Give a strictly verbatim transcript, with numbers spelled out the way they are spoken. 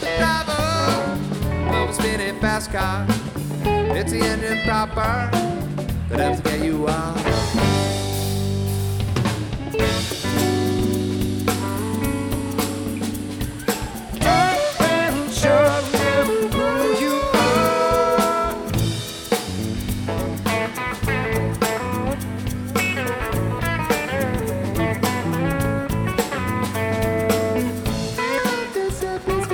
driver of a spinning fast car. It's the engine proper that helps get you on.